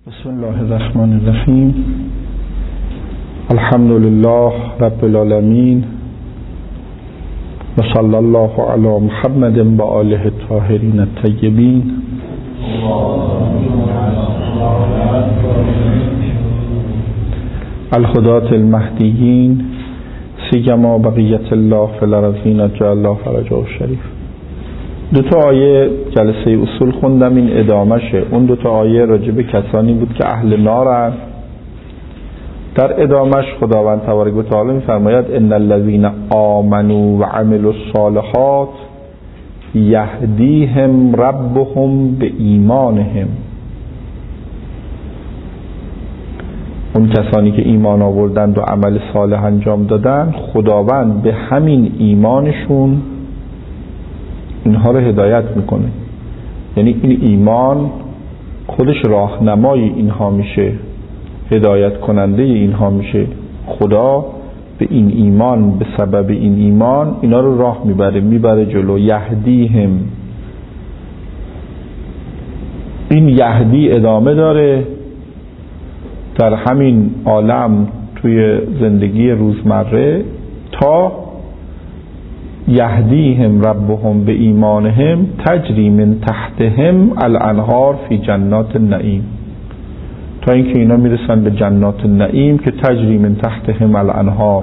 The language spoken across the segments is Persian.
بسم الله الرحمن الرحیم. الحمد لله رب العالمین و صلی الله علی محمد و آله الطاهرین الطیبین. الهداة المهدیین سیما بقیت الله فی الارضین اجل الله فرجه الشریف. دو تا آیه جلسه اصول خوندم، این ادامشه. اون دو تا آیه راجب کسانی بود که اهل نارن. در ادامش خداوند تبارک و تعالی می‌فرماید ان الذين آمنوا و عملوا الصالحات یهدیهم ربهم به ایمانهم. اون کسانی که ایمان آوردند و عمل صالح انجام دادن، خداوند به همین ایمانشون اینها رو هدایت میکنه. یعنی این ایمان خودش راهنمای اینها میشه، هدایت کننده اینها میشه. خدا به این ایمان، به سبب این ایمان اینا رو راه میبره جلو. یهدیهم، این یهدی ادامه داره در همین عالم توی زندگی روزمره تا یهدیهم ربهم به ایمانهم تجری من تحتهم الانهار فی جنات النعیم، تا اینکه اینا میرسن به جنات النعیم که تجری من تحتهم الانهار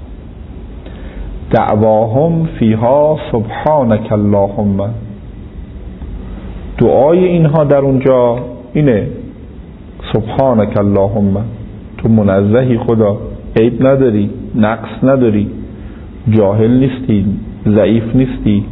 دعواهم فیها سبحانک اللهم. دعای اینها در اونجا اینه سبحانک اللهم، تو منزهی خدا، عیب نداری، نقص نداری، جاهل نیستی، ضعیف نیستی،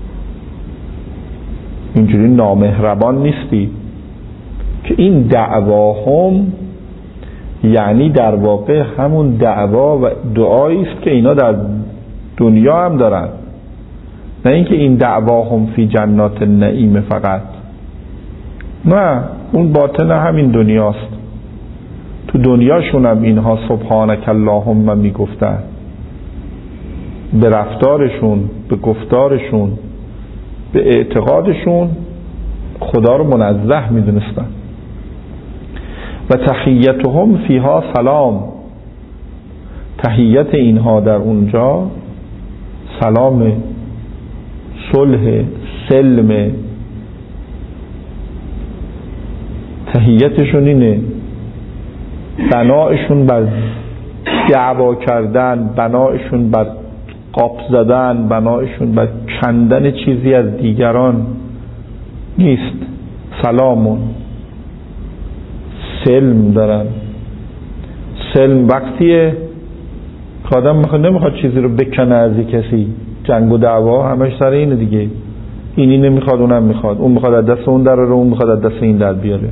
اینجوری نامهربان نیستی. که این دعواهم یعنی در واقع همون دعوا و دعایی است که اینا در دنیا هم دارن، نه اینکه این دعواهم فی جنات النعیم فقط، نه، اون باطن همین دنیاست. تو دنیاشون هم اینها سبحانک اللهم میگفتن، به رفتارشون، به گفتارشون، به اعتقادشون خدا رو منزه میدونستن. و تحیتهم فیها سلام، تحیت اینها در اونجا سلام، صلح، سلم. تحیتشون اینه، بنایشون بر دعوا کردن، بنایشون بر قاپ زدن، بنایشون بر کندن چیزی از دیگران نیست. سلامون، سلم دارن. سلم وقتیه که آدم نمیخواد چیزی رو بکنه از کسی. جنگ و دعوا همش سر اینه دیگه، اینی نمیخواد اونم میخواد، اون میخواد از دست اون در رو، اون میخواد از دست این در بیاره.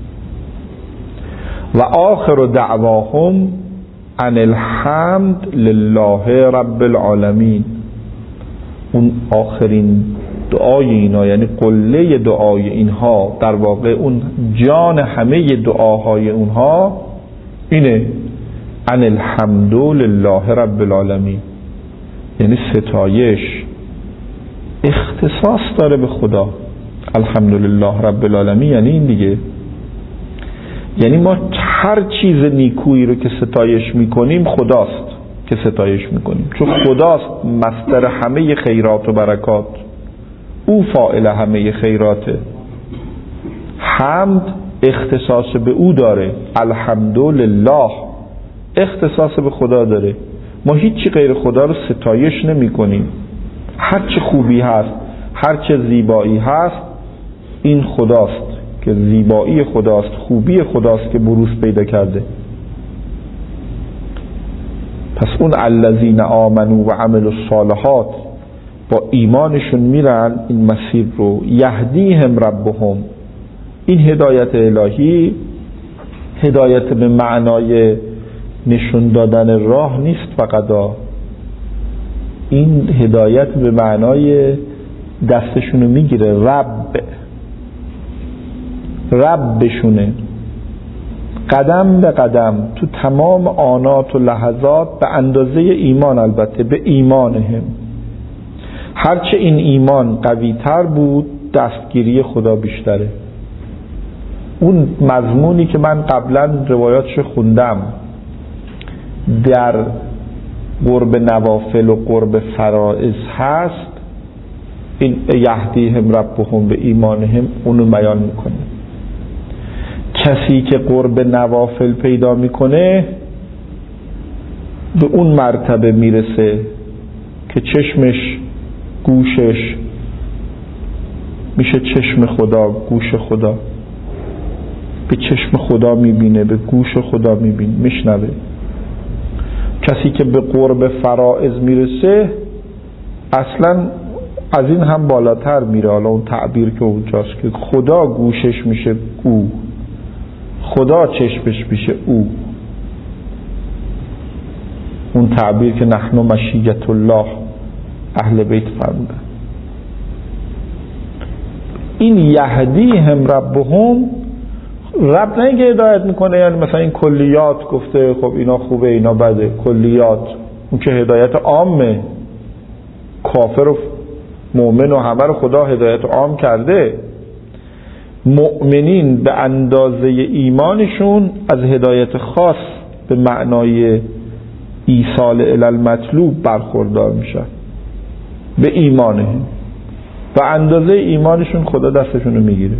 و آخر دعواهم ان الحمد لله رب العالمین. اون آخرین دعای اینا، یعنی قله دعای اینها، در واقع اون جان همه دعاهای اونها اینه ان الحمد لله رب العالمین. یعنی ستایش اختصاص داره به خدا. الحمدلله رب العالمین یعنی این دیگه، یعنی ما هر چیز نیکویی رو که ستایش میکنیم خداست که ستایش میکنیم، چون خداست مصدر همه خیرات و برکات، او فاعل همه خیراته. حمد اختصاص به او داره، الحمدلله اختصاص به خدا داره. ما هیچی غیر خدا رو ستایش نمی کنیم. هر چه خوبی هست، هر چه زیبایی هست، این خداست که زیبایی خداست، خوبی خداست که بروز پیدا کرده. پس اون الذین آمنوا و عملوا الصالحات، با ایمانشون میرن این مسیر رو. یهدیهم ربهم، این هدایت الهی هدایت به معنای نشون دادن راه نیست فقط، این هدایت به معنای دستشونو میگیره، ربشونه، قدم به قدم تو تمام آنات و لحظات، به اندازه ایمان، البته به ایمانهم. هرچه این ایمان قوی تر بود دستگیری خدا بیشتره. اون مضمونی که من قبلا روایاتش خوندم در قرب نوافل و قرب فرائض هست، این یهدیهم ربهم به ایمانهم اونو بیان میکنه. کسی که قرب نوافل پیدا میکنه به اون مرتبه میرسه که چشمش گوشش میشه چشم خدا، گوش خدا، به چشم خدا میبینه، به گوش خدا میبینه، میشنوه. کسی که به قرب فرائض میرسه اصلا از این هم بالاتر میره. حالا اون تعبیر که اونجاست که خدا گوشش میشه او، خدا چشمش میشه او. اون تعبیر که نحن مشیت الله اهل بیت فرمودن. این یهدیهم ربهم، رب نه اینکه هدایت میکنه یعنی مثلا این کلیات گفته خب اینا خوبه اینا بده، کلیات، اون که هدایت عامه، کافر و مؤمن و همه رو خدا هدایت عام کرده. مؤمنین به اندازه ایمانشون از هدایت خاص به معنای ایصال الی المطلوب برخوردار میشن. به ایمانهم، به اندازه ایمانشون خدا دستشون رو میگیره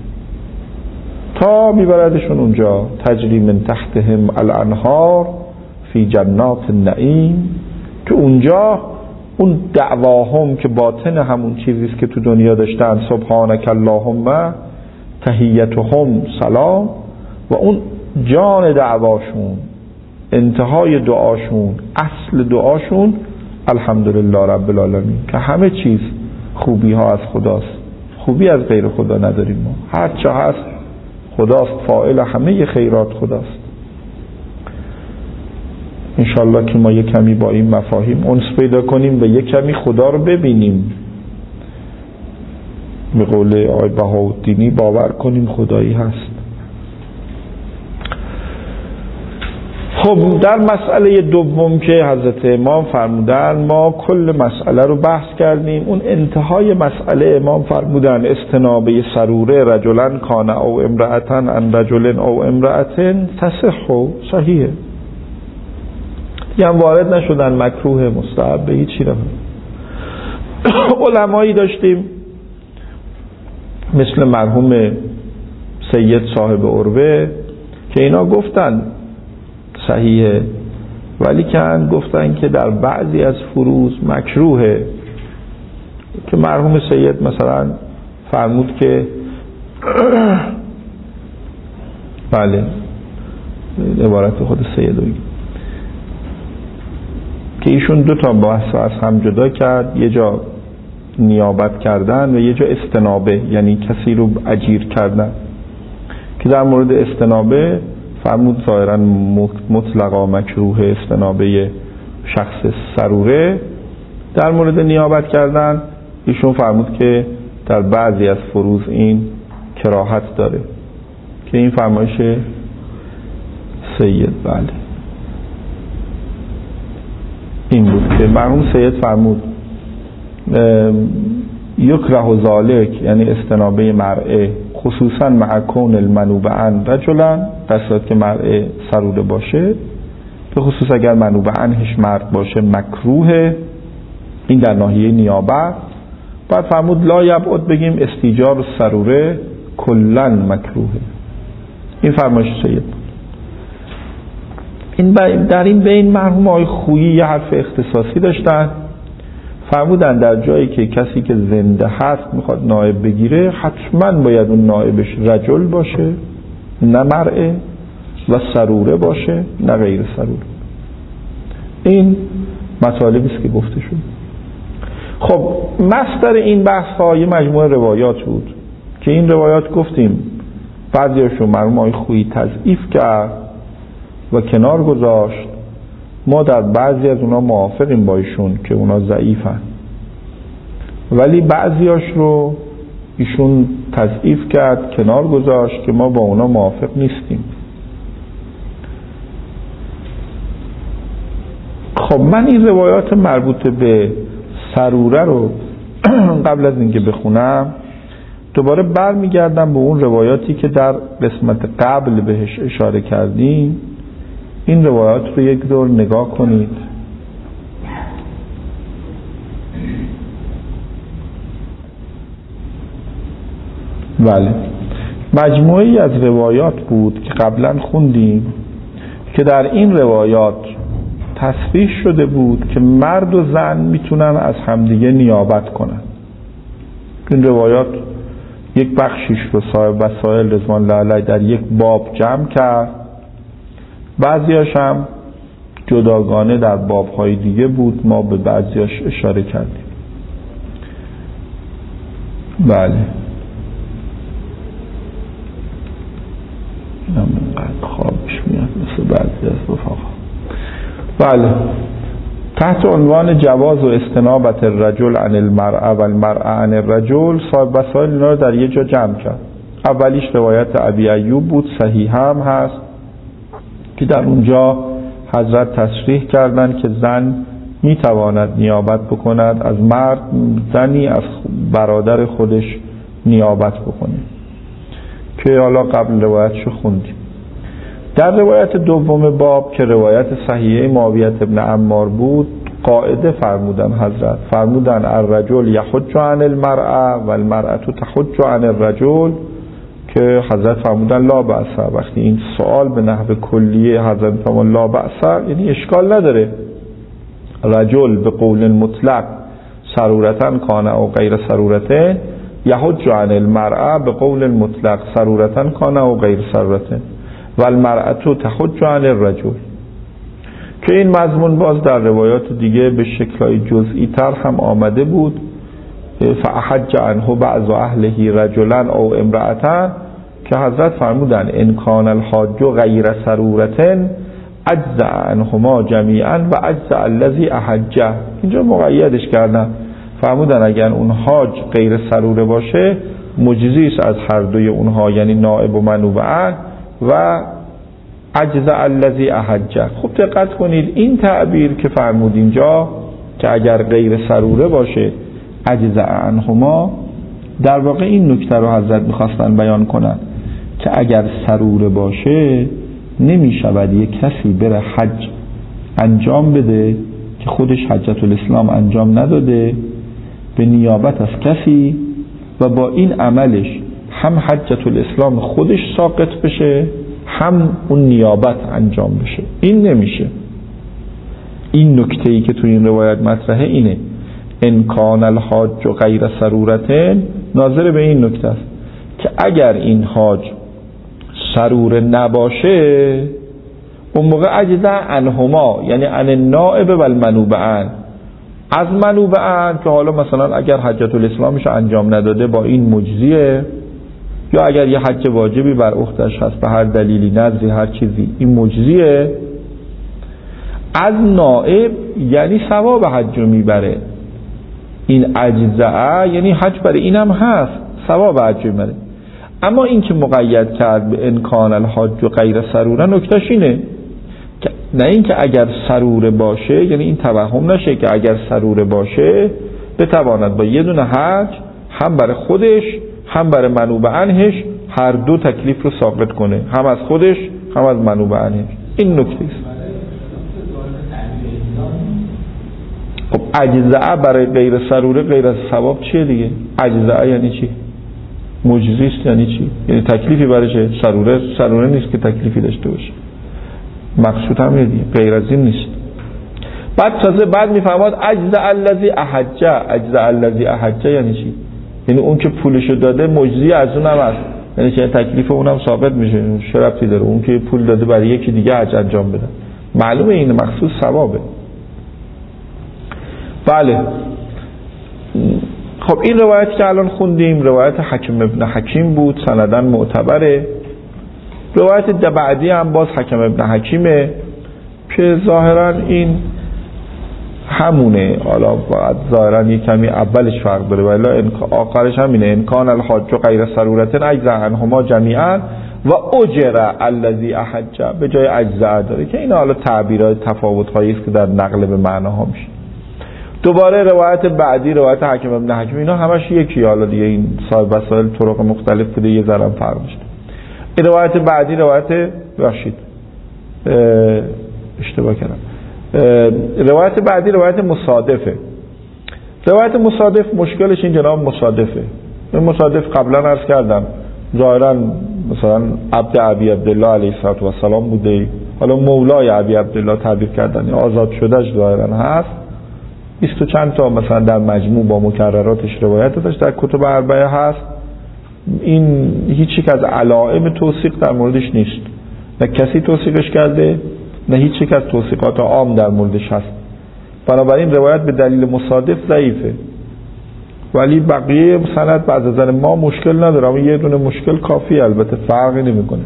تا میبردشون اونجا. تجری من تحتهم الانهار فی جنات النعیم، که اونجا اون دعواهم که باطن همون چیزیست که تو دنیا داشتن، سبحانک اللهم تحیتهم سلام، و اون جان دعواشون، انتهای دعاشون، اصل دعاشون الحمدلله رب العالمین، که همه چیز خوبی ها از خداست، خوبی از غیر خدا نداریم ما، هر چه هست خداست، فاعل همه خیرات خداست. انشالله که ما یک کمی با این مفاهیم انس پیدا کنیم و یک کمی خدا رو ببینیم. به قول آقای بهاءالدینی باور کنیم خدایی هست. خب در مسئله دوم که حضرت امام فرمودن، ما کل مسئله رو بحث کردیم. اون انتهای مسئله امام فرمودن استنابه سروره رجلن کان او امرأتن ان رجلن او امرأتن تصح و صحیحه. یه هم وارد نشدن مکروه مستحب به هیچی رو. علمایی داشتیم مثل مرحوم سید صاحب عروه که اینا گفتن صحیحه، ولی که گفتن که در بعضی از فروض مکروهه. که مرحوم سید مثلا فرمود که بله عبارت خود سیدوی که ایشون دو تا بحث از هم جدا کرد، یه جا نیابت کردن و یه جا استنابه، یعنی کسی رو اجیر کردن. که در مورد استنابه فرمود ظاهرا مطلقا مکروه استنابه شخص سروره. در مورد نیابت کردن ایشون فرمود که در بعضی از فروض این کراهت داره، که این فرمایش سید بله این بود که مرحوم سید فرمود یکره ذالک، یعنی استنابه مرئه خصوصا مع کون المنوبعن رجلن، در صورت که مرئه سروره باشه، به خصوص اگر منوبعنش مرد باشه مکروه. این در ناحیه نیابت. بعد فرمود لا یبعد بگیم استیجار سروره کلن مکروه. این فرمایش سید. این در این بین مرحوم آقای خویی یه حرف اختصاصی داشتن، فرمودن در جایی که کسی که زنده هست میخواد نائب بگیره حتما باید اون نائبش رجل باشه، نه مرئه، و سروره باشه، نه غیر سروره. این مطالبی است که گفته شد. خب مصدر این بحث ها یه مجموعه روایات بود که این روایات گفتیم بعضیاشون مرحوم آقای خویی تضعیف کرد و کنار گذاشت. ما در بعضی از اونا موافقیم با ایشون که اونا ضعیفن، ولی بعضیاش رو ایشون تضعیف کرد کنار گذاشت که ما با اونا موافق نیستیم. خب من این روایات مربوط به سروره رو قبل از اینکه بخونم دوباره برمیگردم به اون روایاتی که در قسمت قبل بهش اشاره کردیم. این روایات رو یک دور نگاه کنید. بله، مجموعی از روایات بود که قبلا خوندیم که در این روایات تصریح شده بود که مرد و زن میتونن از همدیگه نیابت کنن. این روایات یک بخشیش رو صاحب وسائل رضوان الله علیه در یک باب جمع کرد، بعضیاش هم جداگانه در بابهای دیگه بود، ما به بعضیاش اشاره کردیم. بله، اینقدر خوابش میاد مثل بعضی از رفقا. بله، تحت عنوان جواز و استنابت الرجل عن المرأة و المرأة عن الرجل صاحب وسائل اینا رو در یه جا جمع کرد. اولیش روایت ابی ایوب بود، صحیح هم هست، که در اونجا حضرت تصریح کردند که زن میتواند نیابت بکند از مرد، زنی از برادر خودش نیابت بکنه، که حالا قبل روایتشو خوندیم. در روایت دوم باب که روایت صحیحه معاویه ابن عمار بود، قاعده فرمودن حضرت، فرمودن الرجل یحج عن المرأة و المرأة تحج عن الرجل، که حضرت فرمودن لا بأس. وقتی این سوال به نحو کلیه حضرت فرمودن لا بأس، یعنی اشکال نداره. رجل به قول مطلق سرورتن کان او غیر سرورته، یحج عن المرأة به قول مطلق سرورتن کان او غیر سرورته و المرأة تحج عن الرجل، که این مضمون باز در روایات دیگه به شکل‌های جزئی تر هم آمده بود. فاحج عنه بعض اهله رجلا او امرأة، که حضرت فرمودن ان کان الحاج غیر سرورتن اجزع عنهما جمیعا و اجزع الذی احجه. اینجا مقیدش کردن، فرمودن اگر اون حاج غیر سروره باشه مجزی است از هر دوی اونها، یعنی نائب و منوب عنه و اجزع الذی احجه. خوب دقت کنید، این تعبیر که فرمود اینجا که اگر غیر سروره باشه اجزع عنهما، در واقع این نکته رو حضرت میخواستن بیان کنن که اگر سروره باشه نمی شود یک کسی بره حج انجام بده که خودش حجت الاسلام انجام نداده به نیابت از کسی و با این عملش هم حجت الاسلام خودش ساقط بشه هم اون نیابت انجام بشه. این نمیشه. این نکته‌ای که تو این روایت مطرحه اینه، ان کان الحاج غیر سرورتن، ناظر به این نکته است که اگر این حاج سروره نباشه اون موقع اجزع عنهما، یعنی عن النائب و المنوب عنه، از منوب عنه که حالا مثلا اگر حجت الاسلامش انجام نداده با این مجزیه، یا اگر یه حج واجبی بر اختش هست به هر دلیلی، نذری، هر چیزی، این مجزیه. از نائب یعنی ثواب حج رو میبره. این اجزعه یعنی حج برای اینم هست، ثواب حج رو میبره. اما این که مقید کرد به ان کان الحاج غیر سروره، نکتهش اینه که نه این که اگر سروره باشه، یعنی این توهم نشه که اگر سروره باشه بتواند با یه دونه حج هم برای خودش هم برای منوب عنهش هر دو تکلیف رو ساقط کنه، هم از خودش هم از منوب عنهش. این نکته است. خب اجزعه برای غیر سروره غیر از ثواب چیه دیگه؟ اجزعه یعنی چی؟ مجزی است یعنی چی؟ یعنی تکلیفی برایشه. سروره نیست که تکلیفی داشته باشه. مقصود هم دیگه غیر از این نیست. بعد میفهمد اجزع الذی احجه. اجزع الذی احجه یعنی چی؟ یعنی اون که پولشو داده مجزی از اون هم هست، یعنی که تکلیف اونم ثابت میشه. چه ربطی داره اون که پول داده برای یکی دیگه حج انجام بده؟ معلومه این مقصود ثوابه. بله. خب این روایت که الان خوندیم روایت حکیم ابن حکیم بود، سندن معتبره. روایت بعدی هم باز حکیم ابن حکیمه که ظاهرا این همونه، حالا باید ظاهرا یک کمی اولش فرق داره ولی آخرش همینه. ان کان الحاج غیر سرورتن اجزع عنهما جمیعا و اجر الذی احج، به جای اجزع داره که این حالا تعبیرات تفاوت‌هایی است که در نقل به معناها میشه. دوباره روایت بعدی روایت حکیم ابن حکیم، اینا همش یکی، حالا دیگه این صاحب وسائل طرق مختلف بوده، یه ذره فرق داشته. این روایت بعدی روایت راشید اشتباه کردم، روایت بعدی روایت مصادفه. روایت مصادف مشکلش این جناب مصادفه. این مصادف قبلا عرض کردم ظاهرا مثلا عبد ابی عبدالله علیه السلام بوده، حالا مولای ابی عبدالله تعبیر کردن، آزاد شدهش ظاهرا هست. 20 چند تا مثلا در مجموع با مکرراتش روایت داشت در کتب اربعه هست. این هیچ یک از علائم توثیق در موردش نیست، نه کسی توثیقش کرده نه هیچ یک از توثیقات عام در موردش هست. بنابراین روایت به دلیل مصادف ضعیفه، ولی بقیه سند بعد از نظر ما مشکل نداره، اما یه دونه مشکل کافی، البته فرقی نمیکنه.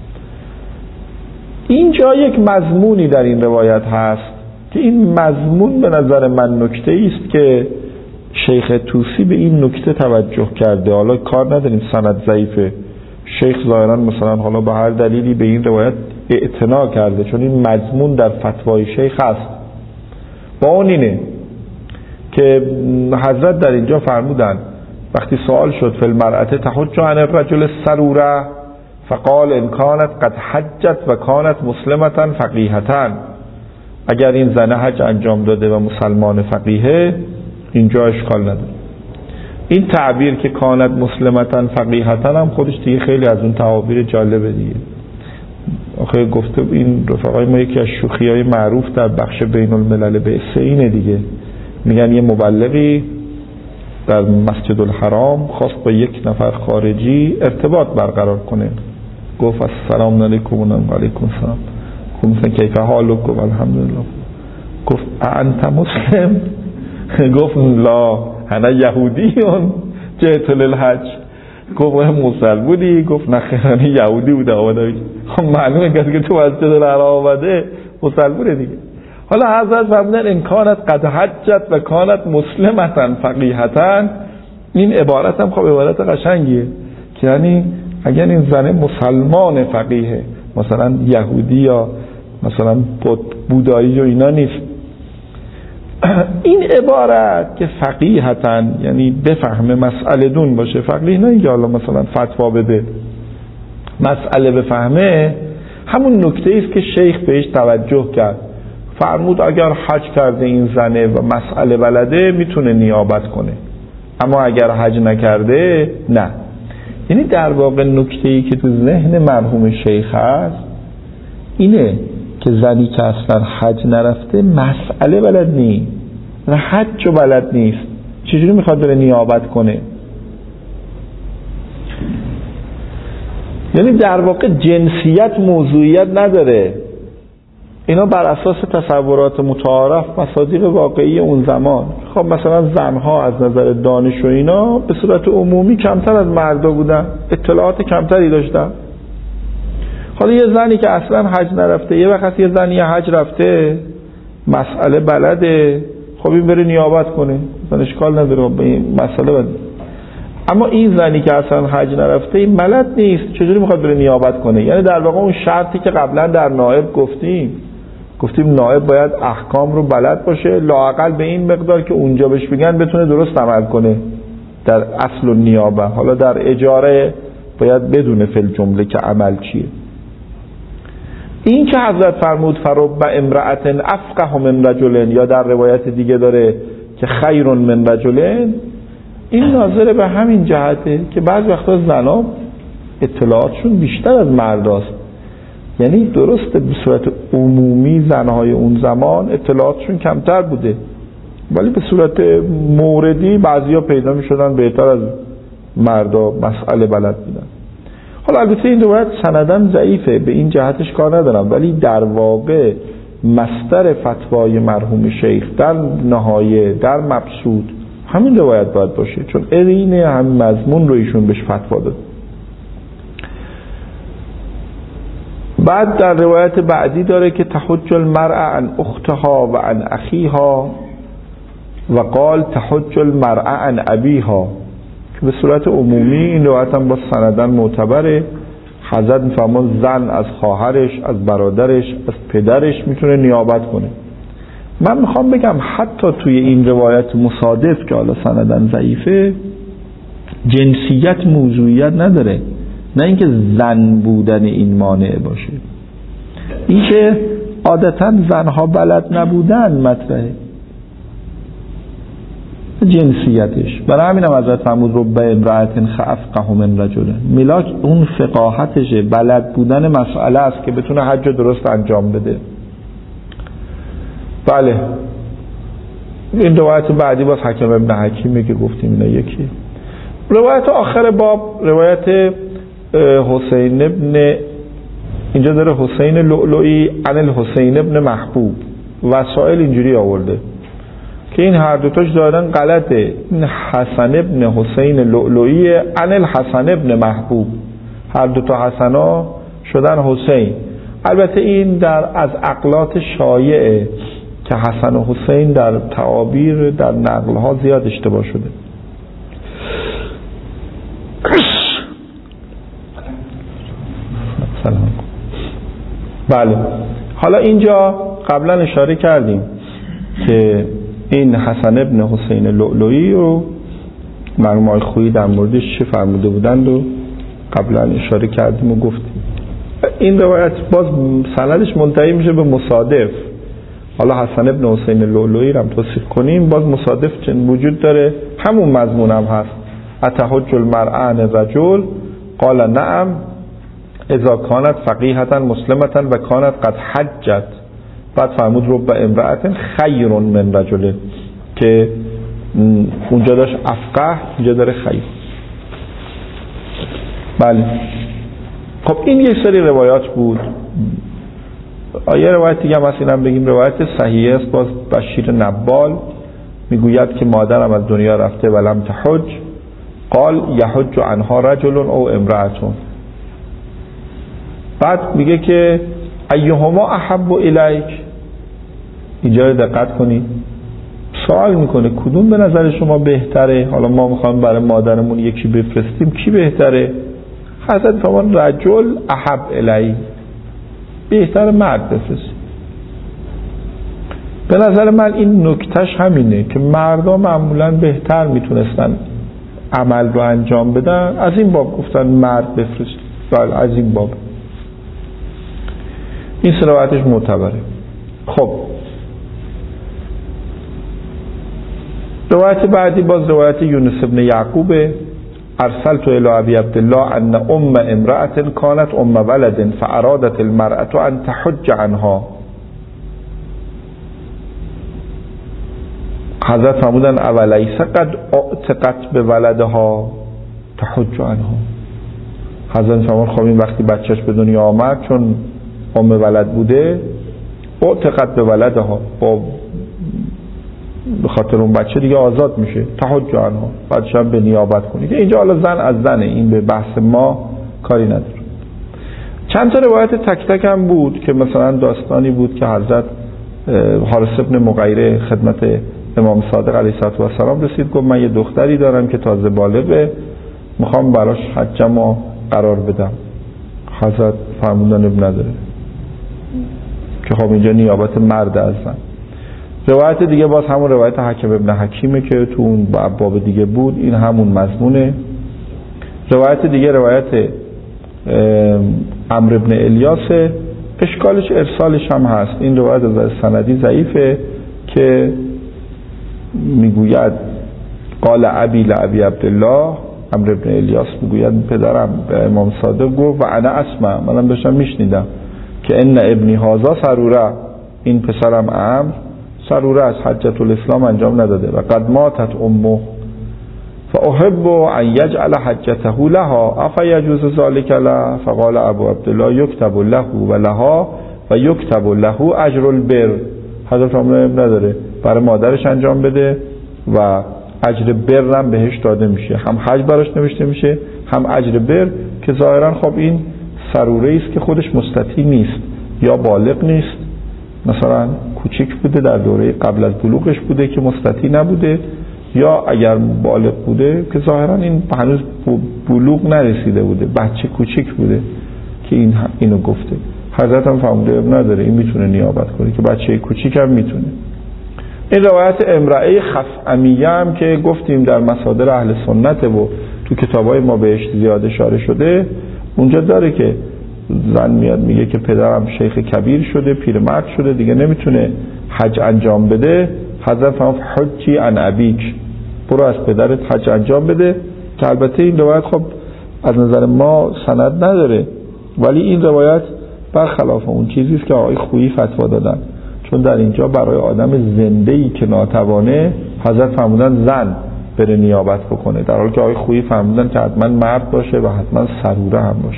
اینجا یک مضمونی در این روایت هست که این مضمون به نظر من نکته است که شیخ طوسی به این نکته توجه کرده. حالا کار نداریم سند ضعیفه، شیخ ظاهرا مثلا حالا به هر دلیلی به این روایت اعتنا کرده، چون این مضمون در فتوای شیخ هست. با اون اینه که حضرت در اینجا فرمودن وقتی سوال شد فی المرأة تحج عن الرجل السروره فقال ان كانت قد حجت و كانت مسلمة فقیهة، اگر این زنه حج انجام داده و مسلمان فقیهه اینجا اشکال نداره. این تعبیر که کانت مسلمة فقیهة هم خودش دیگه خیلی از اون تعابیر جالبه دیگه. آخه گفته این رفقای ما یکی از شوخی‌های معروف در بخش بین الملل بعثه اینه دیگه، میگن یه مبلغی در مسجد الحرام خواست با یک نفر خارجی ارتباط برقرار کنه، گفت السلام علیکم و علیکم السلام، گفت کیف حالک؟ گفت الحمدلله. گفت انت مسلم؟ گفت لا انا یهودیون جئت للحج. گفت مسلم بودی؟ گفت نه خیلی یهودی بوده آمده. خب معلومه که تو مسجد الحرام آمده مسلم بوده دیگه. حالا حضرت فرمودن ان کانت قد حجت و کانت مسلمة فقیهة، این عبارت هم خب عبارت قشنگیه که یعنی اگر این زن مسلمان فقیه، مثلا یهودی یا مثلا بودایی و اینا نیست، این عبارت که فقیهة یعنی بفهمه مسئله دون باشه، فقیه نه اینکه حالا مثلا فتوا بده، مسئله بفهمه، همون نکته است که شیخ بهش توجه کرد. فرمود اگر حج کرده این زنه و مسئله بلده میتونه نیابت کنه، اما اگر حج نکرده نه. یعنی در واقع نکته‌ای که تو ذهن مرحوم شیخ هست اینه که زنی که اصلا حج نرفته مسئله بلد نیست و حج بلد نیست، چجوری میخواد بره نیابت کنه؟ یعنی در واقع جنسیت موضوعیت نداره. اینا بر اساس تصورات متعارف مصادیق واقعی اون زمان. خب مثلا زنها از نظر دانش و اینا به صورت عمومی کمتر از مردا بودن، اطلاعات کمتری داشتن. حالا یه زنی که اصلا حج نرفته، یه وقت یه زنی حج رفته مسئله بلده، خب این بره نیابت کنه، مثلا اشکال نداره به این مسئله بلده. اما این زنی که اصلا حج نرفته این بلد نیست، چجوری میخواد بره نیابت کنه؟ یعنی در واقع اون شرطی که قبلا در نائب گفتیم نائب باید احکام رو بلد باشه، لااقل به این مقدار که اونجا بهش بگن بتونه درست عمل کنه در اصل و نیابه. حالا در اجاره باید بدونه فی الجمله که عمل چیه. این که حضرت فرمود فرب امرأة افقه من رجل، یا در روایت دیگه داره که خیر من رجل، این ناظر به همین جهته که بعض وقتا زنا اطلاعاتشون بیشتر از مرداست. یعنی درسته به صورت عمومی زنهای اون زمان اطلاعاتشون کمتر بوده، ولی به صورت موردی بعضیا پیدا می شدن بهتر از مردا مسئله بلد بودن. حالا البته این روایت سندن ضعیفه، به این جهتش کار ندارم، ولی در واقع مصدر فتوای مرحوم شیخ در نهایه در مبسوط همین روایت باید باشه، چون عین همین مضمون رو ایشون بهش فتوا داد. بعد در روایت بعدی داره که تحج المرأة عن اختها و عن اخیها و قال تحج المرأة عن ابیها، که به صورت عمومی این روایت هم با سندن معتبره. حضرت میفرمان زن از خواهرش، از برادرش، از پدرش میتونه نیابت کنه، من میخوام بگم حتی توی این روایت مصادف که حالا سندن ضعیفه، جنسیت موضوعیت نداره، نه اینکه زن بودن این مانع باشه، این که عادتا زنها بلد نبودن مطرحه، جنسیتش. برای همین هم حضرت فرمود رب امرأة افقه من رجل، ملاک اون فقاهتشه، بلد بودن مسئله است که بتونه حج درست انجام بده. بله این روایت بعدی باز حکیم ابن حکیمه که گفتیم اینا یکی. روایت آخر باب روایت حسین ابن، اینجا داره حسین لؤلؤی عن الحسین ابن محبوب، وسائل اینجوری آورده که این هر دوتاش دادن غلطه. این حسن ابن حسین لؤلؤی عن الحسن ابن محبوب، هر دوتا حسنا شدن حسین. البته این از اقلات شایعه که حسن و حسین در تعابیر در نقلها زیاد اشتباه شده. سلام. بله حالا اینجا قبلا اشاره کردیم که این حسن ابن حسین لؤلؤی رو مرحوم خویی در موردش چه فرموده بودند و قبلا اشاره کردیم و گفتیم. این روایت باز سندش منتهی میشه به مصادف. حالا حسن ابن حسین لؤلؤی رو هم توصیف کنیم، باز مصادف وجود داره، همون مضمون هم هست. اتحج المرأة عن الرجل قال نعم اذا كانت فقیهة مسلمة و كانت قد حجت. بعد فرمود رب امرأة خیر من رجل، که اونجا داشت افقه، اینجا داره خیر. بله خب این یک سری روایات بود. یه روایت دیگه هم هست، اینم بگیم روایت صحیحه است. باز بشیر نبال میگوید که مادرم از دنیا رفته ولم تحج، قال یحج عنها رجل او امرأتون. بعد میگه که ایهما احب الیک، اینجا دقت کنید، سوال میکنه کدوم به نظر شما بهتره؟ حالا ما میخوایم برای مادرمون یکی بفرستیم، کی بهتره؟ حضرت فرمان رجل احب الی، بهتر مرد بفرستیم. به نظر من این نکتهش همینه که مردا معمولا بهتر میتونستن عمل رو انجام بدن، از این باب گفتن مرد بفرست. بله از این باب این روایتش معتبره. خب روایت بعدی باز روایت یونس ابن یعقوب، ارسلت الى ابی عبدالله ان ام امرأة كانت ام ولد فارادت المرأة ان تحج عنها. حضرت فرمودن اولیس قد اعتقت به ولدها تحج عنها. حضرت فرمودن خب این وقتی بچهش به دنیا آمد چون ام ولد بوده، اعتقت به ولدها، با به خاطر اون بچه دیگه آزاد میشه، تحج عنها، بعدش هم به نیابت کنی. که اینجا حالا زن از زنه، این به بحث ما کاری نداره. چند تا روایت تک تک هم بود که مثلا داستانی بود که حضرت حارث ابن مغیره خدمت امام صادق علیه السلام رسید، گفت من یه دختری دارم که تازه بالغه، میخوام براش حجمو قرار بدم. حضرت فرمودن اب نداره، که خب اینجا نیابت مرد از زن. روایت دیگه باز همون روایت حکیم ابن حکیمه که تو اون باب دیگه بود، این همون مضمونه. روایت دیگه روایت عمرو ابن الیاس، اشکالش ارسالش هم هست. این روایت از سندی ضعیفه که میگوید قال ابی لابی عبدالله، عمرو ابن الیاس میگوید پدرم به امام صادق گفت و انا اسمع، منم داشتم میشنیدم که ان ابنی هذا سروره، این پسرم عمرو سروره از حجت الاسلام انجام نداده و قد ماتت امه فاحب ان یجعل حجته لها افیجوز ذلک له؟ فقال ابو عبدالله یکتب له و لها و یکتب له اجر البر. حضرت عمر نداره برای مادرش انجام بده و اجر بر هم بهش داده میشه، هم حج براش نوشته میشه هم اجر بر، که ظاهرا خب این سروره است که خودش مستطیع نیست یا بالغ نیست، مثلا کوچیک بوده، در دوره قبل از بلوغش بوده که مستطیع نبوده، یا اگر بالغ بوده که ظاهرا این هنوز بلوغ نرسیده بوده، بچه کوچیک بوده که اینو گفته. حضرت هم فرموده نداره، این میتونه نیابت کنه که بچه کوچیک هم میتونه. این روایت امرأه خثعمیه هم که گفتیم در مصادر اهل سنت و تو کتابای ما بهش زیاد اشاره شده، اونجا داره که زن میاد میگه که پدرم شیخ کبیر شده، پیرمرد شده، دیگه نمیتونه حج انجام بده. حضرت فرمود حجی عن ابیک، برو از پدرت حج انجام بده. که البته این روایت خب از نظر ما سند نداره، ولی این روایت برخلاف اون چیزی است که آقای خویی فتوا دادن، چون در اینجا برای آدم زنده‌ای که ناتوانه حضرت فرمودن زن بره نیابت بکنه، در حالی که آقای خویی فرمودن که حتما مرد باشه و حتما سروره هم باشه.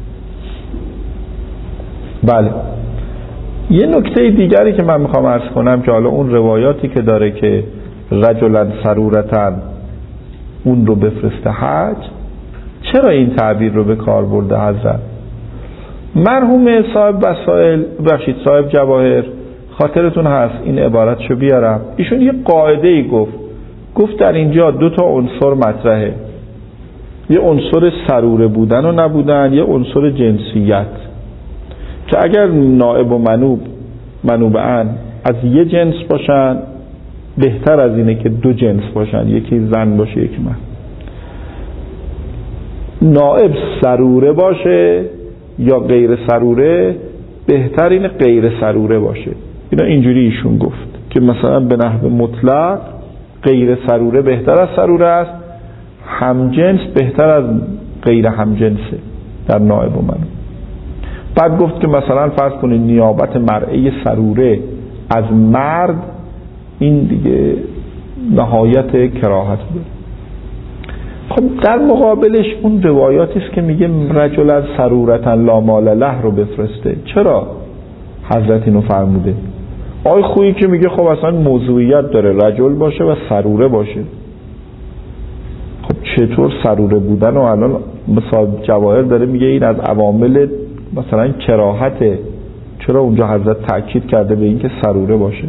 بله، یه نکته دیگری که من میخوام عرض کنم که حالا اون روایاتی که داره که رجلا سرورتن اون رو بفرسته حج، چرا این تعبیر رو به کار برده حضرت؟ مرحوم صاحب وسائل صاحب جواهر، خاطرتون هست این عبارتشو بیارم، ایشون یه قاعده‌ای گفت در اینجا دو تا عنصر مطرحه، یه عنصر سروره بودن و نبودن، یه عنصر جنسیت، که اگر نائب و منوبعن از یه جنس باشن بهتر از اینه که دو جنس باشن، یکی زن باشه یکی مرد. نائب سروره باشه یا غیر سروره، بهتر اینه غیر سروره باشه. اینا اینجوری ایشون گفت که مثلا به نحو مطلق غیر سروره بهتر از سروره است، همجنس بهتر از غیر همجنسه در نائب و منوب. بعد گفت که مثلا فرض کنید نیابت مرعی سروره از مرد، این دیگه نهایت کراهت بود. خب در مقابلش اون روایاتی است که میگه رجلا سرورتا لا مال له رو بفرسته. چرا حضرت اینو فرموده؟ آقای خویی که میگه خب اصلا موضوعیت داره، رجل باشه و سروره باشه. خب چطور سروره بودن و الان مثلا جواهر داره میگه این از عوامل مثلا کراهته، چرا اونجا حضرت تأکید کرده به این که سروره باشه؟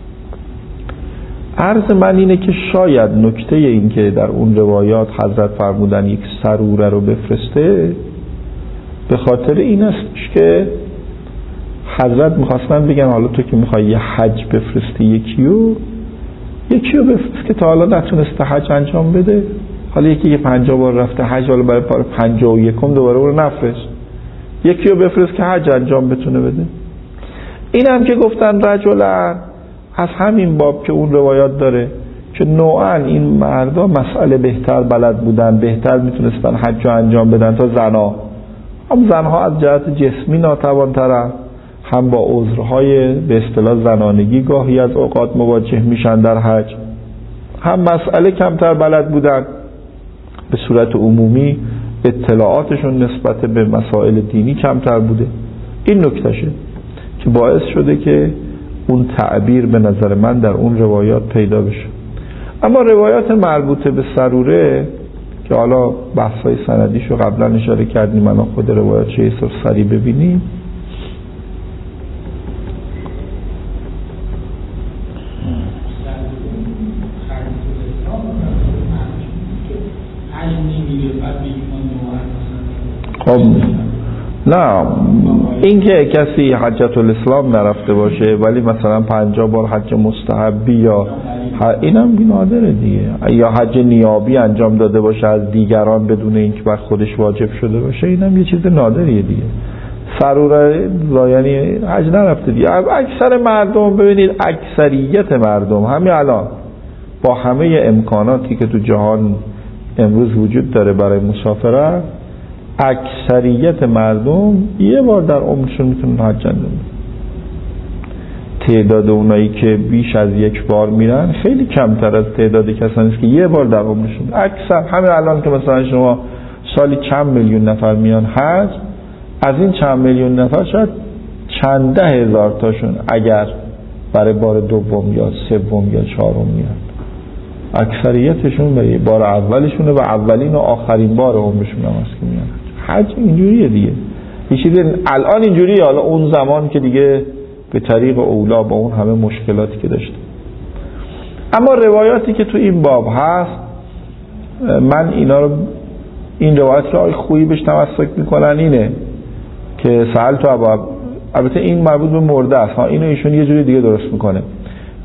عرض من اینه که شاید نکته این که در اون روایات حضرت فرمودن یک سروره رو بفرسته به خاطر این است که حضرت میخواستن بگن حالا تو که میخوای یه حج بفرستی یکیو بفرست که تا حالا نتونسته حج انجام بده، حالا یکی که 50 بار رفته حج، حالا برای 51 دوباره رو نفرست، یکیو بفرست که حج انجام بتونه بده. این هم که گفتن رجلا از همین باب که اون روایات داره که نوعا این مردا مسئله بهتر بلد بودن، بهتر میتونستن حج رو انجام بدن تا زنها. هم زنها از جهت جسمی ناتوان‌ترن، هم با عذرهای به اصطلاح زنانگی گاهی از اوقات مواجه میشن در حج، هم مسئله کمتر بلد بودن. به صورت عمومی اطلاعاتشون نسبت به مسائل دینی کمتر بوده. این نکتهشه که باعث شده که اون تعبیر به نظر من در اون روایات پیدا بشه. اما روایات مربوطه به سروره که حالا بحثای سندیشو قبلا اشاره کردیم، من خود روایات چه سری ببینیم. خب نه، این که کسی حجت الاسلام نرفته باشه ولی مثلا 50 بار حج مستحبی یا اینم نادره دیگه، یا حج نیابی انجام داده باشه از دیگران بدون اینکه بر خودش واجب شده باشه، اینم یه چیز نادریه دیگه. سروره یعنی حج نرفته دیگه. اکثر مردم، ببینید اکثریت مردم همین الان با همه امکاناتی که تو جهان امروز وجود داره برای مسافرت، اکثریت مردم یه بار در عمرشون میتونن حج انجام بدن. تعداد اونایی که بیش از یک بار میرن خیلی کمتر از تعداد کسانی است که یه بار در عمرشون. اکثر همین الان که مثلا شما سالی چند میلیون نفر میان حج، از این چند میلیون نفر شاید چند ده هزار تاشون اگر برای بار دوم یا سوم یا چهارم میان، اکثریتشون به بار اولشونه و اولین و آخرین بار عمرشون هم هست که میان حج. اینجوریه دیگه، یه چیز الان اینجوریه، حالا اون زمان که دیگه به طریق اولا با اون همه مشکلاتی که داشته. اما روایاتی که تو این باب هست، من اینا رو، این روایت که آقای خویی بهش تمسک میکنن اینه که سأل تو البته این مربوط به مرده است، اینو ایشون یه جوری دیگه درست میکنه.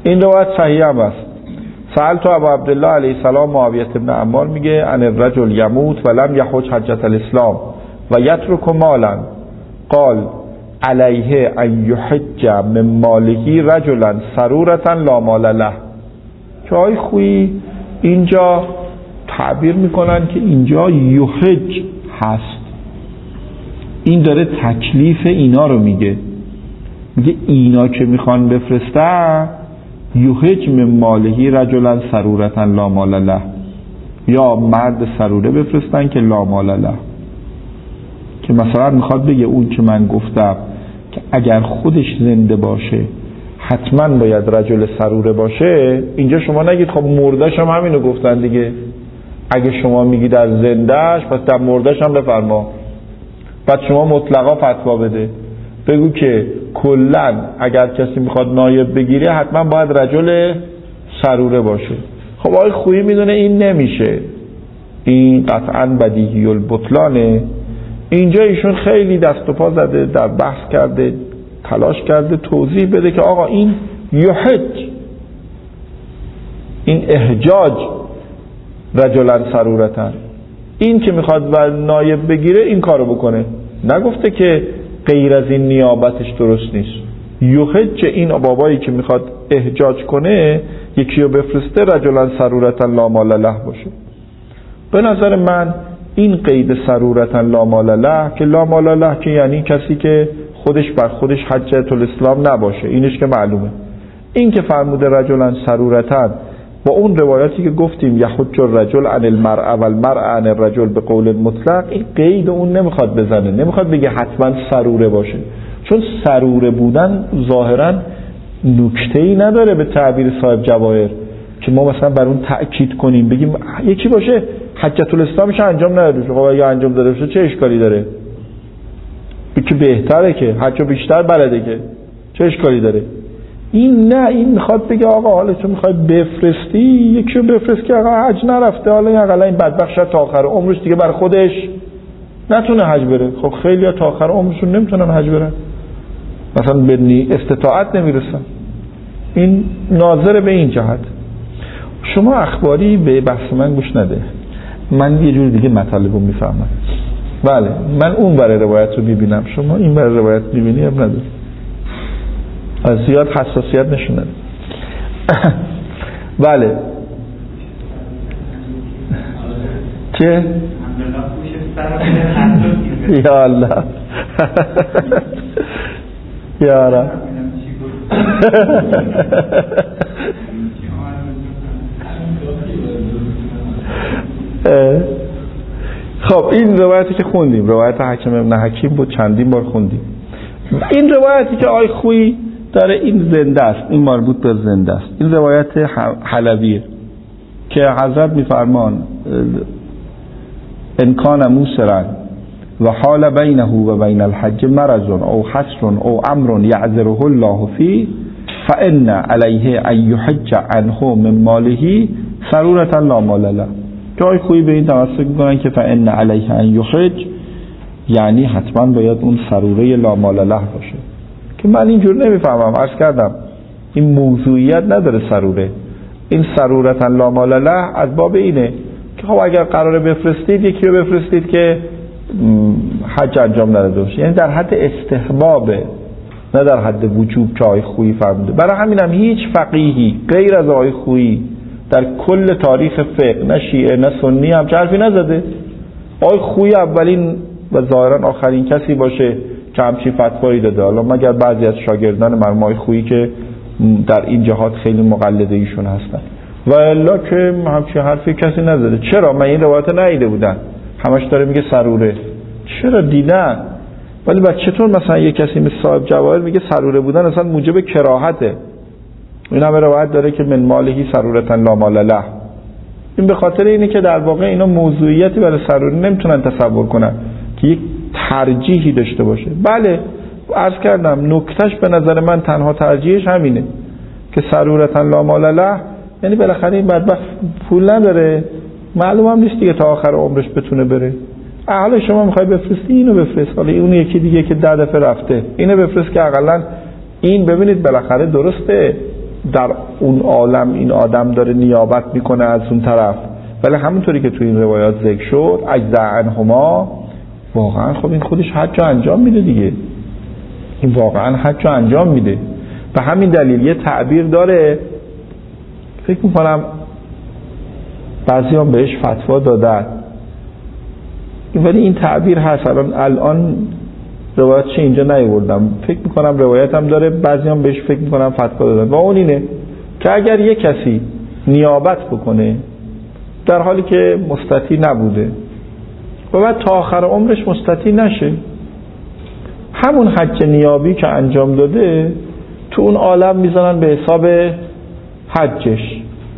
این روایت صحیح هم است. سألت ابو عبدالله علیه السلام معاویه بن عمار میگه ان الرجل یموت ولم یحج حجة الاسلام و یترک مالا قال علیه ان یحج من ماله رجلا سرورة لا مال له. جای خویی اینجا تعبیر میکنن که اینجا یحج هست، این داره تکلیف اینا رو میگه اینا که میخوان بفرستن یحج من ماله رجلا سرورة لا مال له، یا مرد سروره بفرستن که لا مال له، که مثلا میخواد بگه اون که من گفتم که اگر خودش زنده باشه حتما باید رجل سروره باشه، اینجا شما نگید خب مردش هم همینو گفتن دیگه، اگه شما میگی در زندهش پس در مردش هم بفرما. بعد شما مطلقا فتوا بده، بگو که کلن اگر کسی میخواد نایب بگیره حتما باید رجل سروره باشه. خب آقای خویی میدونه این نمیشه، این قطعا بدیهی البطلانه. اینجا ایشون خیلی دست و پا زده، در بحث کرده، تلاش کرده توضیح بده که آقا این یحج، این احجاج رجلن سرورتن، این که میخواد نایب بگیره این کارو بکنه، نگفته که غیر از این نیابتش درست نیست. یحج این بابایی که میخواد احجاج کنه یکی رو بفرسته رجلن سرورتن لا مال له باشه. به نظر من این قید سرورتن لا مال له که لا مال له که یعنی کسی که خودش بر خودش حجة الاسلام نباشه، اینش که معلومه. این که فرموده رجلن سرورتن با اون روایاتی که گفتیم یحج الرجل عن المرأة و المرأة عن الرجل به قول مطلق، این قید اون نمیخواد بزنه، نمیخواد بگه حتما سروره باشه، چون سروره بودن ظاهرا نکته‌ای نداره به تعبیر صاحب جواهر که ما مثلا بر اون تأکید کنیم بگیم یکی باشه حجة الاسلامش انجام نداده، خب اگه انجام داده باشه چه اشکالی داره؟ که بهتره که حج بیشتر بلده که چه اشکالی داره؟ این نه، این میخواد بگه آقا حالا تو میخوای بفرستی یکی رو بفرست که آقا حج نرفته، حالا اقلا این بدبخت شد تا آخر عمرش دیگه برای خودش نتونه حج بره. خب خیلی ها تا آخر عمرشون نمیتونن حج برن، مثلا به استطاعت نمیرسن. این ناظر به این جهت. شما اخباری به بحث من گوش نده، من یه جور دیگه مطالب رو میفهمم. بله من اون برای روایت رو میبینم، شما این برای روایت میبینی اب نداره، از زیاد حساسیت نشونه. بله چه؟ یا الله یا رب. خب این روایتی که خوندیم روایت حکیم ابن حکیم بود، چندین بار خوندیم. این روایتی که آی خویی داره این زنده است، این مربوط به زنده است. این روایت حلبیه که حضرت میفرمان ان کان موسرا و حال بینه و بین الحج مرض او حسر او امر یعذره الله فيه فان علیه ان یحج عنه من ماله سرورة لا مال له. جای خویی به این توسط میکنن که فان علیه ان یحج یعنی حتما باید اون سروره لا مال له باشه، که من اینجور نمیفهمم. عرض کردم این موضوعیت نداره سروره، این سرورة لا مال له از باب اینه که خب اگر قراره بفرستید یکی رو بفرستید که حج انجام نداده باشه، یعنی در حد استحبابه نه در حد وجوب که آقای خویی فرموده. برای همینم هیچ فقیهی غیر از آقای خویی در کل تاریخ فقه نه شیعه نه سنی هم حرفی نزده. آقای خویی اولین و ظاهرا آخرین کسی باشه که همچین فتوایی داده، حالا مگر بعضی از شاگردان مرحوم آقای خویی که در این جهات خیلی مقلده ایشون هستن، و الا که همچین حرفی کسی نزده. چرا؟ من این روایت ندیده بودم، همش داره میگه سروره. چرا دیدن؟ ولی بعد چطور مثلا یه کسی مثل صاحب جواهر میگه سروره بودن اصلا موجب کراهته؟ این همه روایت داره که من مالهی سرورة لا مال له. این به خاطر اینه که در واقع اینا موضوعیتی برای سروره نمیتونن تصور کنن که یک ترجیحی داشته باشه. بله عرض کردم نکتهش به نظر من تنها ترجیحش همینه که سرورة لا مال له، یعنی بالاخره این بدبخت پول نداره، معلوم هم نیست دیگه تا آخر عمرش بتونه بره. حالا شما میخوای بفرستی اینو بفرست، حالا اون یکی دیگه که 10 دفعه رفته اینو بفرست که حداقل این ببینید بالاخره درسته در اون عالم این آدم داره نیابت میکنه از اون طرف، ولی همونطوری که تو این روایات ذکر شد اجزاء عنهما، واقعا خب این خودش حج انجام میده دیگه، این واقعا حج انجام میده. به همین دلیل یه تعبیر داره، فکر میکنم بعضی هم بهش فتوا دادن، ولی این تعبیر هست. الان روایتش اینجا نیاوردم، فکر میکنم روایت هم داره، بعضی هم بهش فکر میکنم فتوا دادن، و اون اینه که اگر یک کسی نیابت بکنه در حالی که مستطیع نبوده و بعد تا آخر عمرش مستطیع نشه، همون حج نیابی که انجام داده تو اون عالم میزنن به حساب حجش،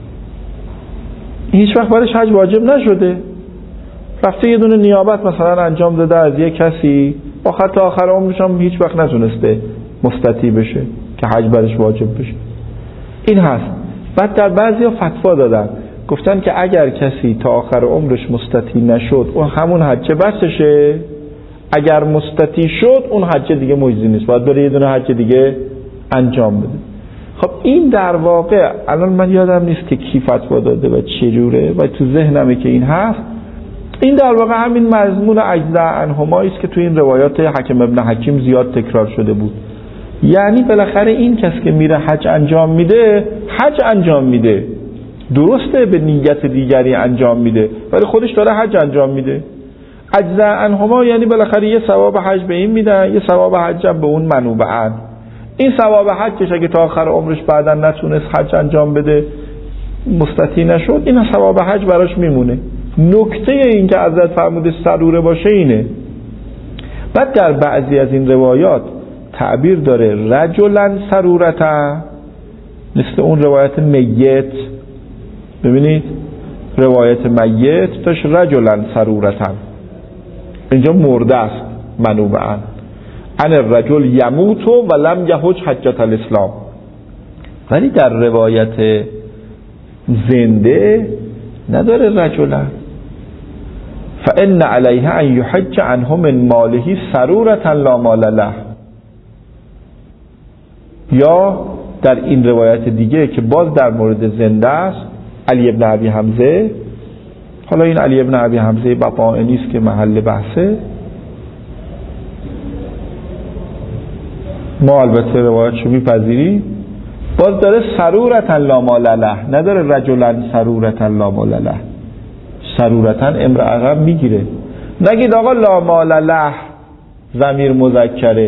هیچ وقت برش حج واجب نشده، رفته یه دونه نیابت مثلا انجام داده از یک کسی، آخر تا آخر عمرش هم هیچ وقت نتونسته مستطیع بشه که حج برش واجب بشه. این هست. بعد در بعضی ها فتوا دادن، گفتن که اگر کسی تا آخر عمرش مستطیع نشد اون همون حج بسشه، اگر مستطیع شد اون حج دیگه مجزی نیست، باید بره یه دونه حج دیگه انجام بده. خب این در واقع الان من یادم نیست که کی فتوا داده و چجوره و تو ذهنمه که این هست، این در واقع همین مضمون اجزاء عنهما است که تو این روایات حکیم ابن حکیم زیاد تکرار شده بود. یعنی بالاخره این کس که میره حج انجام میده، حج انجام میده، درسته به نیت دیگری انجام میده ولی خودش داره حج انجام میده. اجزاء عنهما یعنی بالاخره یه ثواب حج به این میدن، یه ثواب حج به اون منوبه‌اند. این ثواب حجش اگه تا آخر عمرش بعدا نتونست حج انجام بده، مستطیع نشد، این ثواب حج براش میمونه. نکته این که حضرت فرموده سروره باشه اینه. بعد در بعضی از این روایات تعبیر داره رجلن سرورتا، مثل اون روایت میت، ببینید روایت میت داشت رجلن سرورتا، اینجا مرده است منوبه‌اند، ان الرجل یموت و لم یحج حجة الاسلام. ولی در روایت زنده نداره رجلن، فإن علیه ان یحج عنه من ماله سرورة لا مال له. یا در این روایت دیگه که باز در مورد زنده است، علی ابن ابی حمزه، حالا این علی ابن ابی حمزه بطائنی است که محل بحثه، ما البته روایتشو میپذیریم، باز داره سرورة لا مال له، نداره رجلا سرورة لا مال له. سرورة امر عقب میگیره، نگید آقا لا مال له ضمیر مذکره،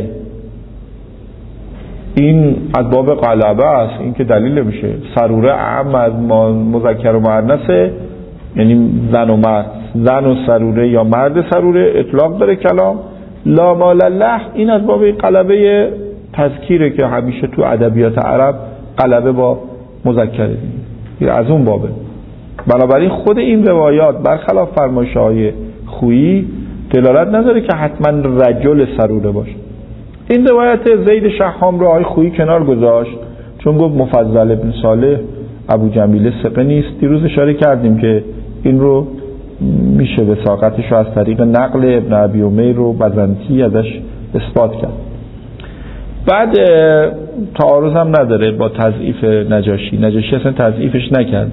این از باب قلبه است، این که دلیل میشه. سروره اعم از مذکر و مؤنثه، یعنی زن و مرد، زن و سروره یا مرد سروره اطلاق داره کلام. لا مال له این از باب قلبه تذکیره که همیشه تو ادبیات عرب قلبه با مذکره دیگه، از اون بابه. بنابراین خود این روایات برخلاف فرمایش‌های خویی دلالت نداره که حتما رجل سروره باشه. این روایت زید شحام رو آقای خویی کنار گذاشت چون گفت مفضل ابن صالح ابو جمیل ثقه نیست. دیروز اشاره کردیم که این رو میشه وثاقتش رو از طریق نقل ابن ابی امیر رو بزنتی ازش اثبات کرد. بعد تعارض هم نداره با تضعیف نجاشی اصلا تضعیفش نکرد.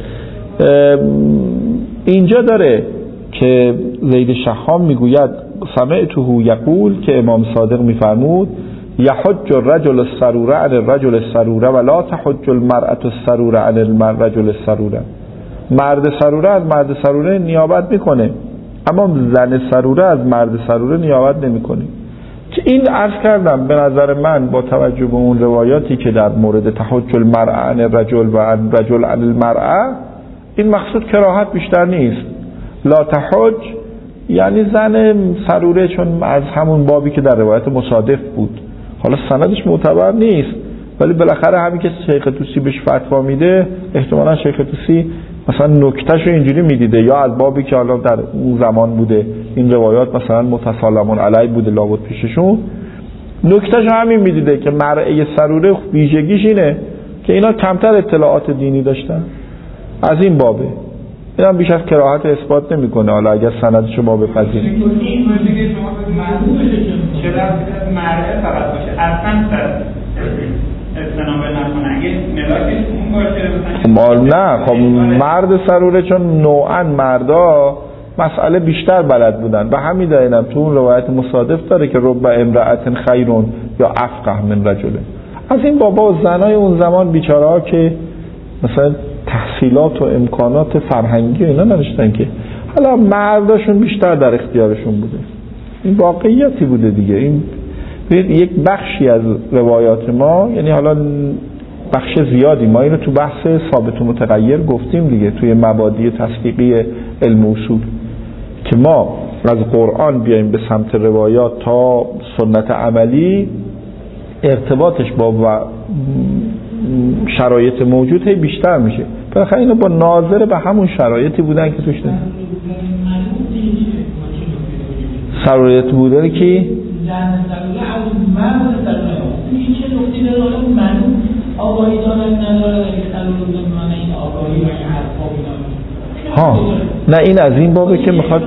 اینجا داره که زید شحام میگوید سمعته یقول که امام صادق میفرمود یحج الرجل السروره عن الرجل السروره ولا تحج المرأة السروره عن الرجل السروره. مرد سروره از مرد سروره نیابت میکنه اما زن سروره از مرد سروره نیابت نمیکنه. که این عرض کردم به نظر من با توجه به اون روایاتی که در مورد تحج المرأة عن الرجل و عن الرجل عن المرأة، این مقصود کراهت بیشتر نیست. لا تحج یعنی زن سروره، چون از همون بابی که در روایت مصادف بود، حالا سندش معتبر نیست ولی بالاخره همین که شیخ طوسی بهش فتوا میده احتمالا شیخ طوسی مثلا نکتهشو اینجوری میدیده، یا از بابی که حالا در اون زمان بوده این روایات مثلا متسالمون علی بوده لابد پیششون، نکتهشو همین میدیده که مرعه سروره ویژگیش اینه که اینا کمتر اطلاعات دینی داشتن، از این بابه. این هم بیش از کراهت اثبات نمیکنه. حالا اگر سندشو ما بپذیریم این ویژگی شما چرا مرعه فقط باشه اصلا استنابه نکنه، اگه نه خب مرد سروره چون نوعا مردا مسئله بیشتر بلد بودن و همین دلیلم تو اون روایت مصادف داره که رب امرأة خیرون یا افقه من رجله. از این بابا و زنای اون زمان بیچاره ها که مثلا تحصیلات و امکانات فرهنگی و اینا نداشتن که حالا مرداشون بیشتر در اختیارشون بوده. این واقعیتی بوده دیگه. این یک بخشی از روایات ما، یعنی حالا بخش زیادی، ما اینو تو بحث ثابت و متغیر گفتیم دیگه توی مبادی تصدیقی علم اصول، که ما از قرآن بیایم به سمت روایات تا سنت عملی ارتباطش با شرایط موجود هی بیشتر میشه. بالاخره اینا با ناظر به همون شرایطی بودن که توش شرایط بوده که ها نه این از این بابه که میخواد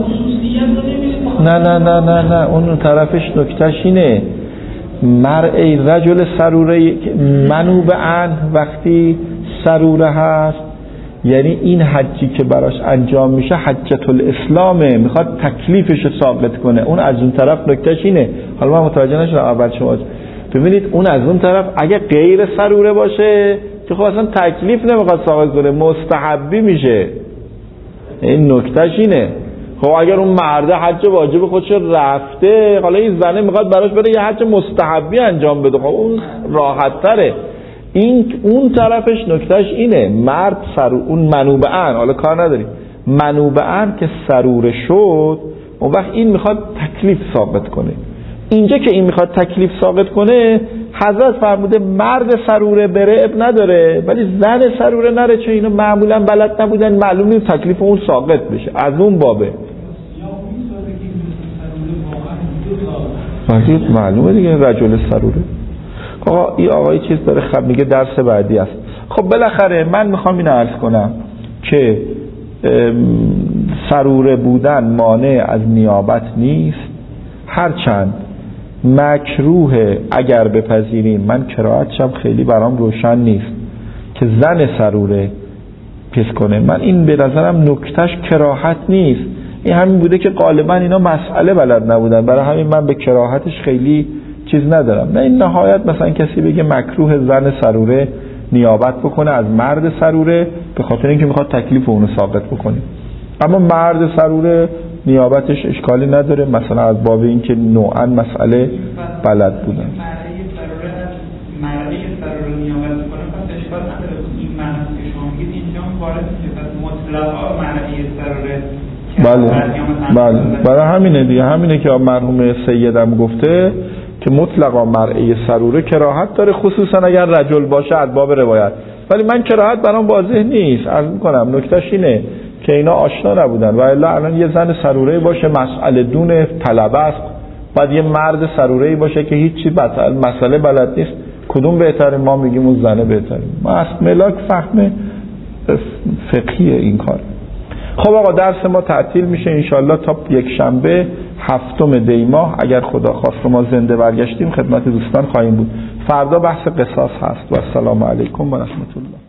نه اون طرفش نکتهش اینه مرء رجل سروره منوبعن وقتی سروره هست، یعنی این حجی که براش انجام میشه حجت الاسلامه، میخواد تکلیفش ساقط کنه. اون از اون طرف نکتهش اینه. حالا من متوجه نشدم اول شما ببینید، اون از اون طرف اگه غیر سروره باشه که خب اصلا تکلیف نمیخواد ساقط کنه، مستحبی میشه. این نکتهش اینه. خب اگر اون مرده حج واجب خودش رفته، حالا این زنه میخواد براش بره یه حج مستحبی انجام بده، خب اون راحت تره. این اون طرفش نکتهش اینه، مرد اون منوبعن، حالا کار نداریم، منوبعن که سروره شد اون وقت این میخواد تکلیف ثابت کنه. اینجا که این میخواد تکلیف ثابت کنه، حضرت فرموده مرد سروره بره اب نداره، ولی زن سروره نره، چون اینا معمولا بلد نبودن، معلوم نیست تکلیف اون ساقط بشه. از اون بابه ولی معلومه دیگه رجل سروره. آقا این آقای چیز داره خب میگه درس بعدی است. خب بالاخره من میخوام اینو عرض کنم که سروره بودن مانع از نیابت نیست، هرچند مکروه اگر بپذیریم، من قرائتشم خیلی برام روشن نیست که زن سروره پیش کنه. من این به نظرم نکتهش کراهت نیست، این همین بوده که غالبا اینا مسئله بلد نبودن، برای همین من به کراهتش خیلی چیز ندارم. نه این نهایت مثلا کسی بگه مکروه زن سروره نیابت بکنه از مرد سروره به خاطر اینکه میخواد تکلیف اونو ثابت بکنه، اما مرد سروره نیابتش اشکالی نداره، مثلا از باب اینکه نوعا مسئله بلد بودن. مرد سروره نیابت بکنه پس اشکال نداره. این معنی که شما میگید اینجا وارد میشه، پس مطلقا مرد سروره بله برای همینه دیگه، همینه که مرحوم سیدم گفته که مطلقا مرعی سروره کراهت داره، خصوصا اگر رجل باشه از باب روایت. ولی من کراهت برام واضح نیست، عرض میکنم نکتهش اینه که اینا آشنا نبودن و الا الان یه زن سروره باشه مسئله دون طلبه است، بعد یه مرد سروره باشه که هیچی مسئله بلد نیست، کدوم بهتره؟ ما میگیم اون زنه بهتره. ما از ملاک فهم فقهیه این کار. خب آقا درس ما تعطیل میشه انشالله تا یک شنبه 7 دی ماه، اگر خدا خواست ما زنده برگشتیم خدمت دوستان خواهیم بود. فردا بحث قصاص هست و السلام علیکم و رحمت الله.